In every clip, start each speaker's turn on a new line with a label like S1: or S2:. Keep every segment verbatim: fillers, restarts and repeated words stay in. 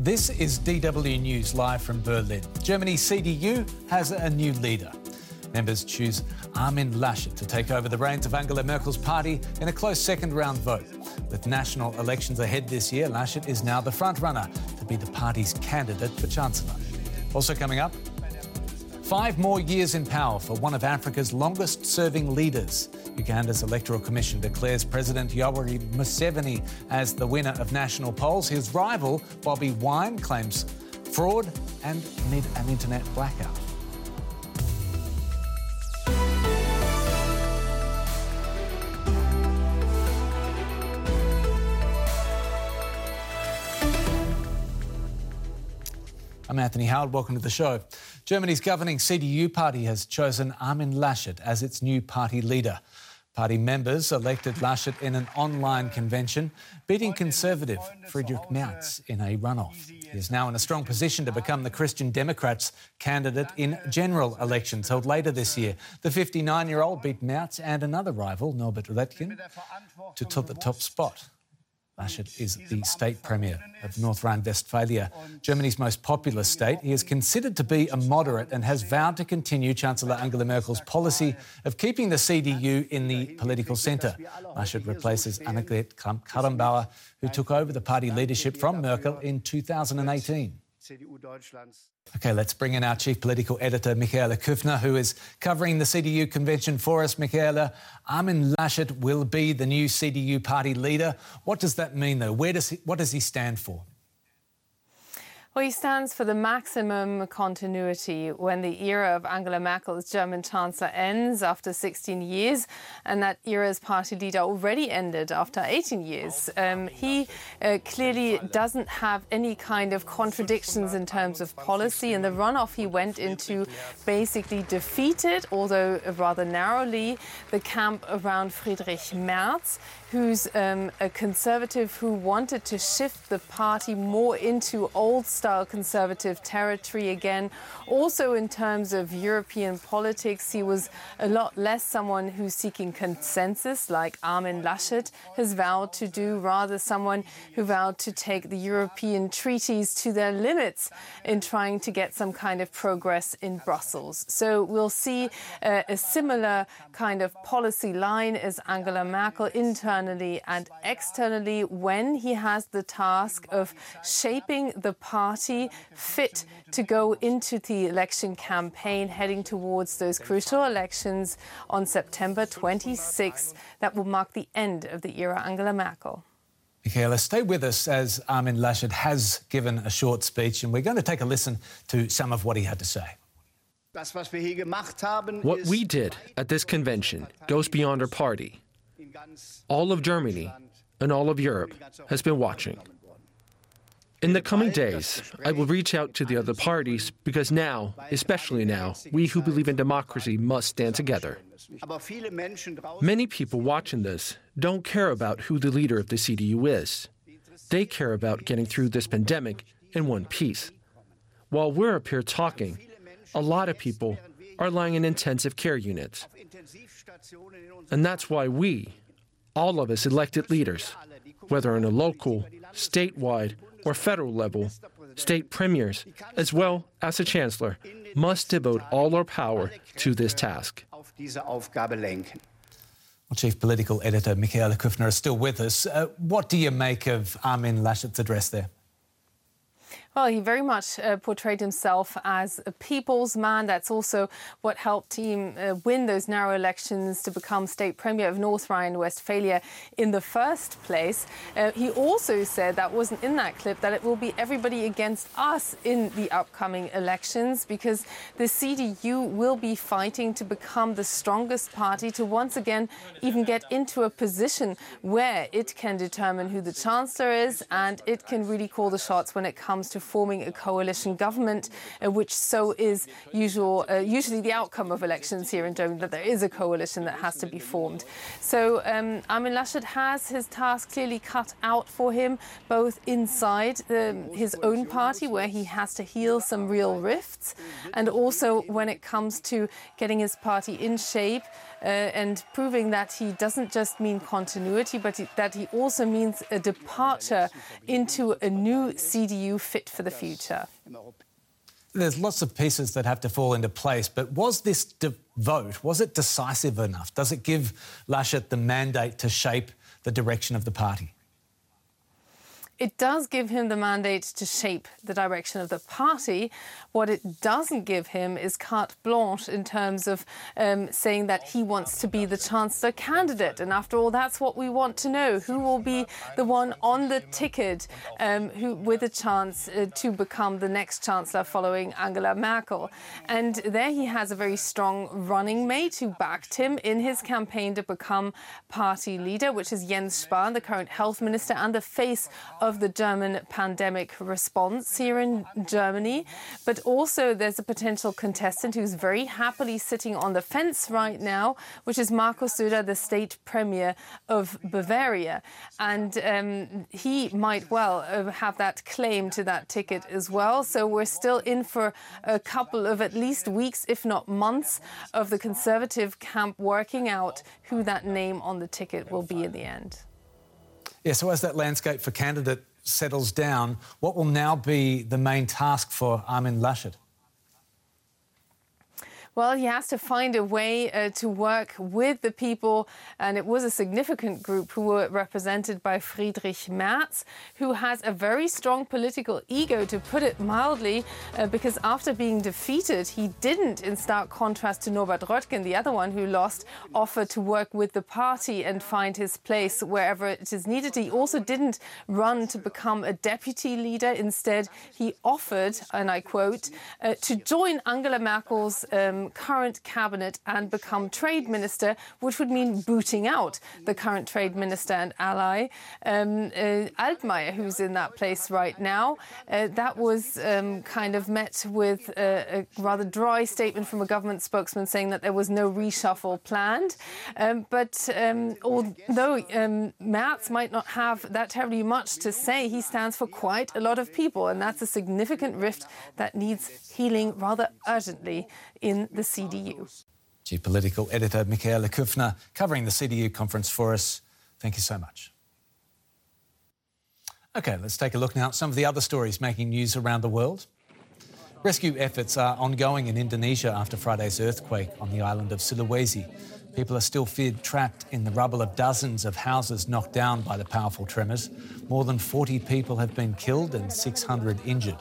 S1: This is D W News live from Berlin. Germany's C D U has a new leader. Members choose Armin Laschet to take over the reins of Angela Merkel's party in a close second-round vote. With national elections ahead this year, Laschet is now the front-runner to be the party's candidate for Chancellor. Also coming up, five more years in power for one of Africa's longest-serving leaders. Uganda's Electoral Commission declares President Yoweri Museveni as the winner of national polls. His rival, Bobi Wine, claims fraud and amid an internet blackout. I'm Anthony Howard. Welcome to the show. Germany's governing C D U party has chosen Armin Laschet as its new party leader. Party members elected Laschet in an online convention, beating Conservative Friedrich Merz in a runoff. He is now in a strong position to become the Christian Democrats' candidate in general elections held later this year. The fifty-nine-year-old beat Merz and another rival, Norbert Röttgen, to the top spot. Laschet is the state premier of North Rhine-Westphalia, Germany's most populous state. He is considered to be a moderate and has vowed to continue Chancellor Angela Merkel's policy of keeping the C D U in the political centre. Laschet replaces Annegret Kramp-Karrenbauer, who took over the party leadership from Merkel in two thousand eighteen. OK, let's bring in our chief political editor, Michaela Kufner, who is covering the C D U convention for us. Michaela, Armin Laschet will be the new C D U party leader. What does that mean, though? Where does he, what does he stand for?
S2: Well, he stands for the maximum continuity when the era of Angela Merkel as German Chancellor ends after sixteen years, and that era's party leader already ended after eighteen years. Um, he uh, clearly doesn't have any kind of contradictions in terms of policy. In the runoff, he went into basically defeated, although rather narrowly, the camp around Friedrich Merz, who's um, a conservative who wanted to shift the party more into old-style conservative territory again. Also, in terms of European politics, he was a lot less someone who's seeking consensus, like Armin Laschet has vowed to do, rather someone who vowed to take the European treaties to their limits in trying to get some kind of progress in Brussels. So we'll see uh, a similar kind of policy line as Angela Merkel internally and externally when he has the task of shaping the party fit to go into the election campaign heading towards those crucial elections on September twenty-sixth that will mark the end of the era Angela Merkel.
S1: Michaela, stay with us as Armin Laschet has given a short speech, and we're going to take a listen to some of what he had to say.
S3: What we did at this convention goes beyond our party. All of Germany and all of Europe has been watching. In the coming days, I will reach out to the other parties because now, especially now, we who believe in democracy must stand together. Many people watching this don't care about who the leader of the C D U is. They care about getting through this pandemic in one piece. While we're up here talking, a lot of people are lying in intensive care units. And that's why we, all of us elected leaders, whether on a local, statewide, or federal level, state premiers, as well as the Chancellor, must devote all our power to this task.
S1: Well, Chief Political Editor Michaela Kufner is still with us. Uh, what do you make of Armin Laschet's address there?
S2: Well, he very much uh, portrayed himself as a people's man. That's also what helped him uh, win those narrow elections to become state premier of North Rhine-Westphalia in the first place. Uh, he also said, that wasn't in that clip, that it will be everybody against us in the upcoming elections because the C D U will be fighting to become the strongest party to once again even get into a position where it can determine who the chancellor is and it can really call the shots when it comes to forming a coalition government, uh, which so is usual, uh, usually the outcome of elections here in Germany, that there is a coalition that has to be formed. So um, Armin Laschet has his task clearly cut out for him, both inside um, his own party, where he has to heal some real rifts, and also when it comes to getting his party in shape uh, and proving that he doesn't just mean continuity, but he, that he also means a departure into a new C D U fit for the future.
S1: There's lots of pieces that have to fall into place, but was this de- vote, was it decisive enough? Does it give Laschet the mandate to shape the direction of the party?
S2: It does give him the mandate to shape the direction of the party. What it doesn't give him is carte blanche in terms of um, saying that he wants to be the Chancellor candidate. And after all, that's what we want to know. Who will be the one on the ticket um, who, with a chance uh, to become the next Chancellor following Angela Merkel? And there he has a very strong running mate who backed him in his campaign to become party leader, which is Jens Spahn, the current health minister and the face of the German pandemic response here in Germany. But also there's a potential contestant who's very happily sitting on the fence right now, which is Markus Söder, the state premier of Bavaria. And um, he might well uh, have that claim to that ticket as well. So we're still in for a couple of at least weeks, if not months, of the Conservative camp working out who that name on the ticket will be in the end.
S1: Yeah, so as that landscape for candidate settles down, what will now be the main task for Armin Laschet?
S2: Well, he has to find a way uh, to work with the people, and it was a significant group who were represented by Friedrich Merz, who has a very strong political ego, to put it mildly, uh, because after being defeated, he didn't, in stark contrast to Norbert Röttgen, the other one who lost, offer to work with the party and find his place wherever it is needed. He also didn't run to become a deputy leader. Instead, he offered, and I quote, uh, to join Angela Merkel's um, current cabinet and become trade minister, which would mean booting out the current trade minister and ally, um, uh, Altmaier, who's in that place right now. Uh, that was um, kind of met with a, a rather dry statement from a government spokesman saying that there was no reshuffle planned. Um, but um, although um, Merz might not have that terribly much to say, he stands for quite a lot of people, and that's a significant rift that needs healing rather urgently in the C D U.
S1: Chief Political Editor Michaela Kufner covering the C D U conference for us. Thank you so much. OK, let's take a look now at some of the other stories making news around the world. Rescue efforts are ongoing in Indonesia after Friday's earthquake on the island of Sulawesi. People are still feared trapped in the rubble of dozens of houses knocked down by the powerful tremors. More than forty people have been killed and six hundred injured.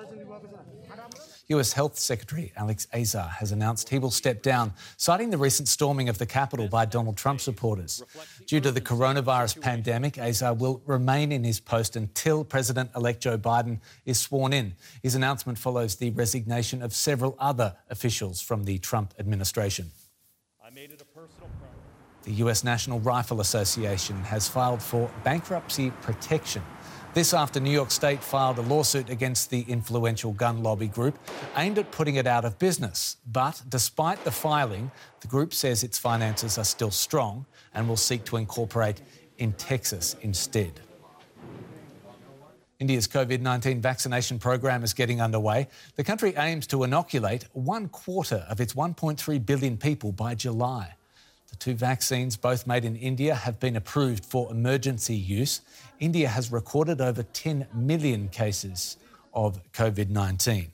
S1: U S Health Secretary Alex Azar has announced he will step down, citing the recent storming of the Capitol by Donald Trump supporters. Due to the coronavirus pandemic, Azar will remain in his post until President-elect Joe Biden is sworn in. His announcement follows the resignation of several other officials from the Trump administration. I made it a personal priority. The U S National Rifle Association has filed for bankruptcy protection. This after New York State filed a lawsuit against the influential gun lobby group aimed at putting it out of business. But despite the filing, the group says its finances are still strong and will seek to incorporate in Texas instead. India's COVID nineteen vaccination program is getting underway. The country aims to inoculate one quarter of its one point three billion people by July. The two vaccines, both made in India, have been approved for emergency use. India has recorded over ten million cases of COVID nineteen.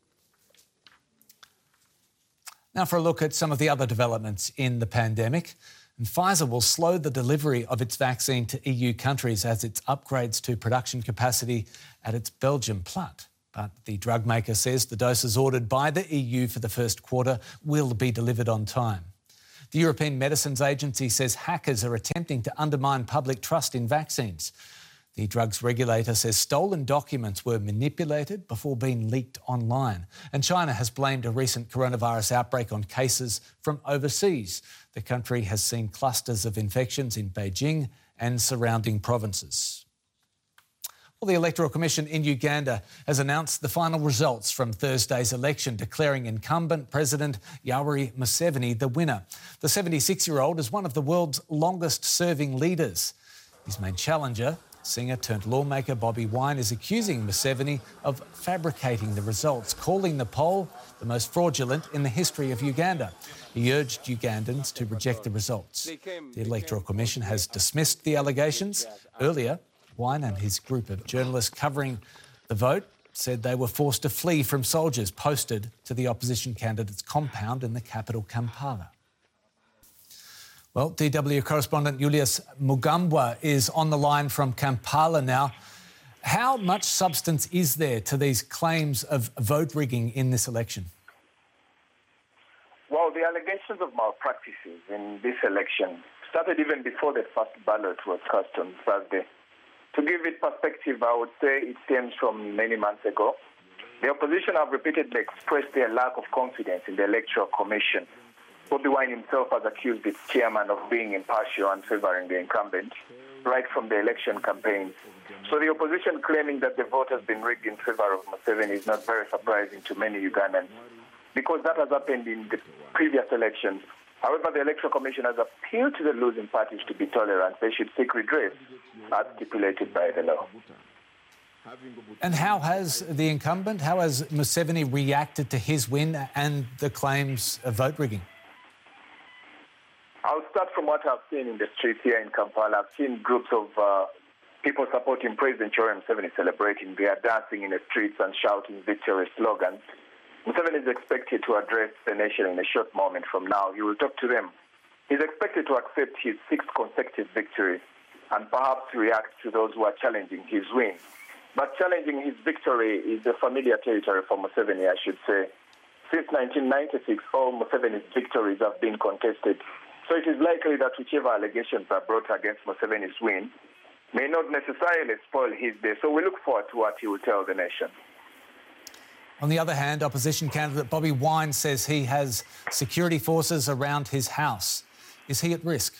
S1: Now for a look at some of the other developments in the pandemic. And Pfizer will slow the delivery of its vaccine to E U countries as it upgrades to production capacity at its Belgium plant. But the drug maker says the doses ordered by the E U for the first quarter will be delivered on time. The European Medicines Agency says hackers are attempting to undermine public trust in vaccines. The drugs regulator says stolen documents were manipulated before being leaked online. And China has blamed a recent coronavirus outbreak on cases from overseas. The country has seen clusters of infections in Beijing and surrounding provinces. Well, the Electoral Commission in Uganda has announced the final results from Thursday's election, declaring incumbent President Yoweri Museveni the winner. The seventy-six-year-old is one of the world's longest-serving leaders. His main challenger, Singer turned lawmaker Bobi Wine is accusing Museveni of fabricating the results, calling the poll the most fraudulent in the history of Uganda. He urged Ugandans to reject the results. The Electoral Commission has dismissed the allegations. Earlier, Wine and his group of journalists covering the vote said they were forced to flee from soldiers posted to the opposition candidate's compound in the capital, Kampala. Well, D W correspondent Julius Mugambwa is on the line from Kampala now. How much substance is there to these claims of vote rigging in this election?
S4: Well, the allegations of malpractices in this election started even before the first ballot was cast on Thursday. To give it perspective, I would say it stems from many months ago. The opposition have repeatedly expressed their lack of confidence in the Electoral Commission. Bobi Wine himself has accused its chairman of being impartial and favouring the incumbent right from the election campaign. So the opposition claiming that the vote has been rigged in favour of Museveni is not very surprising to many Ugandans, because that has happened in the previous elections. However, the Electoral Commission has appealed to the losing parties to be tolerant. They should seek redress as stipulated by the law.
S1: And how has the incumbent, how has Museveni reacted to his win and the claims of vote rigging?
S4: I'll start from what I've seen in the streets here in Kampala. I've seen groups of uh, people supporting President Yoweri Museveni celebrating. They are dancing in the streets and shouting victory slogans. Museveni is expected to address the nation in a short moment from now. He will talk to them. He's expected to accept his sixth consecutive victory and perhaps react to those who are challenging his win. But challenging his victory is a familiar territory for Museveni, I should say. Since nineteen ninety-six, all Museveni's victories have been contested. So it is likely that whichever allegations are brought against Museveni's win may not necessarily spoil his day. So we look forward to what he will tell the nation.
S1: On the other hand, opposition candidate Bobi Wine says he has security forces around his house. Is he at risk?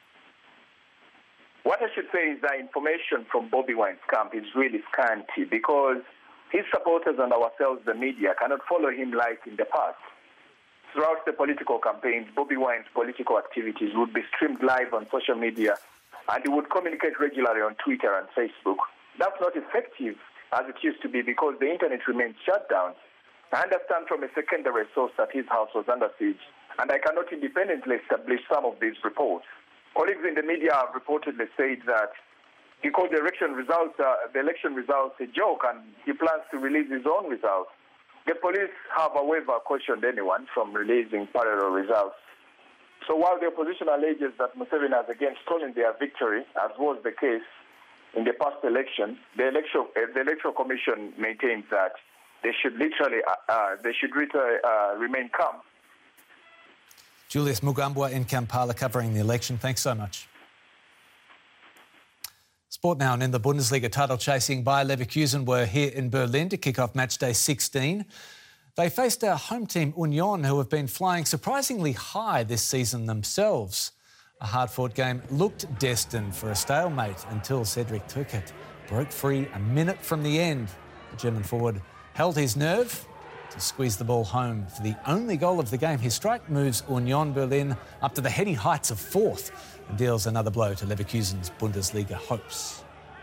S4: What I should say is that information from Bobi Wine's camp is really scanty, because his supporters and ourselves, the media, cannot follow him like in the past. Throughout the political campaigns, Bobi Wine's political activities would be streamed live on social media, and he would communicate regularly on Twitter and Facebook. That's not effective as it used to be, because the internet remains shut down. I understand from a secondary source that his house was under siege, and I cannot independently establish some of these reports. Colleagues in the media have reportedly said that he called the election results, uh, the election results a joke, and he plans to release his own results. The police have, however, cautioned anyone from releasing parallel results. So while the opposition alleges that Museveni has again stolen their victory, as was the case in the past election, the electoral, uh, the electoral commission maintains that they should literally uh, uh, they should literally, uh, remain calm.
S1: Julius Mugambwa in Kampala covering the election. Thanks so much. Sport now, and in the Bundesliga, title chasing Bayer Leverkusen were here in Berlin to kick off match day sixteen. They faced a home team, Union, who have been flying surprisingly high this season themselves. A hard-fought game looked destined for a stalemate until Cedric Türkert broke free a minute from the end. The German forward held his nerve to squeeze the ball home for the only goal of the game. His strike moves Union Berlin up to the heady heights of fourth and deals another blow to Leverkusen's Bundesliga hopes.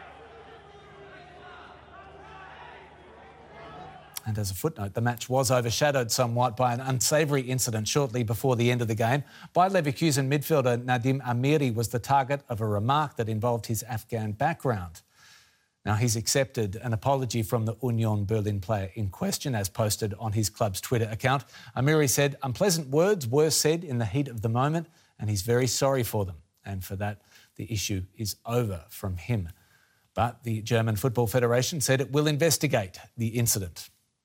S1: And as a footnote, the match was overshadowed somewhat by an unsavoury incident shortly before the end of the game. Bayer Leverkusen midfielder Nadim Amiri was the target of a remark that involved his Afghan background. Now, he's accepted an apology from the Union Berlin player in question, as posted on his club's Twitter account. Amiri said unpleasant words were said in the heat of the moment, and he's very sorry for them. And for that, the issue is over from him. But the German Football Federation said it will investigate the incident.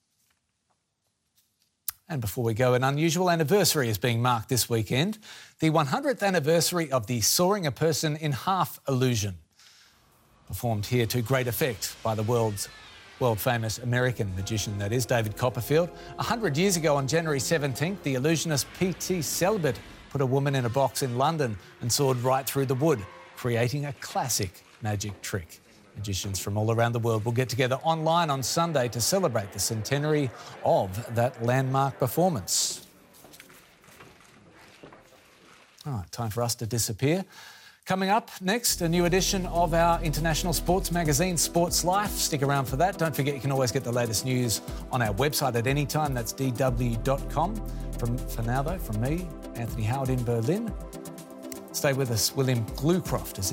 S1: And before we go, an unusual anniversary is being marked this weekend. The one hundredth anniversary of the sawing a person in half illusion. Performed here to great effect by the world's world-famous American magician, that is, David Copperfield. A hundred years ago on January seventeenth, the illusionist P T Selbit put a woman in a box in London and sawed right through the wood, creating a classic magic trick. Magicians from all around the world will get together online on Sunday to celebrate the centenary of that landmark performance. All right, time for us to disappear. Coming up next, a new edition of our international sports magazine, Sports Life. Stick around for that. Don't forget you can always get the latest news on our website at any time. That's d w dot com. From, for now, though, from me, Anthony Howard in Berlin. Stay with us. William Glucroft is in